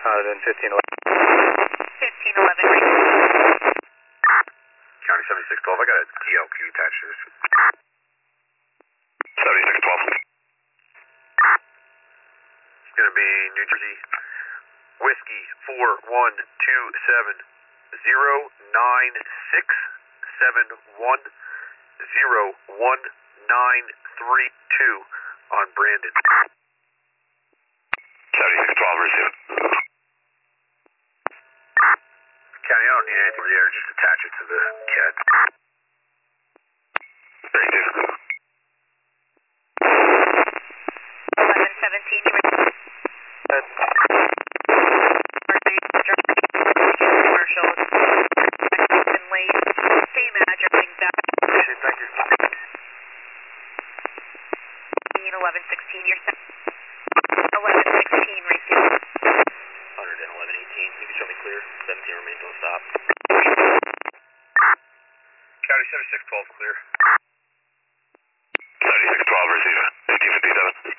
Then 1511. 1511. County 7612, I got a DLQ attached to this. 7612. It's going to be New Jersey Whiskey 4127-09671-01932 on Brandon. 7612, receive. County, I don't need anything over there, just attach it to the CAD. 32. 1117, you ready? Commercial. Been late. Same address, back. Thank you. 1116, you're set. 1116, receive. 11118. You can show me clear. 17 remains on stop. County 7612 clear. 7612, receive. 1557.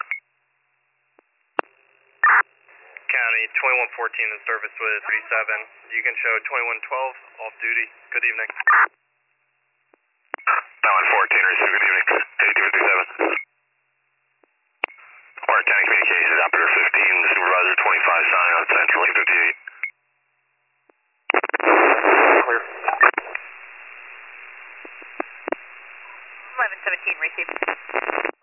County 2114 in service with 37. You can show 2112 off duty. Good evening. 9114, receive. Good evening. 1857. Warren County Communications, operator 15, supervisor 25, signing on Central 858. Clear. 1117, receive.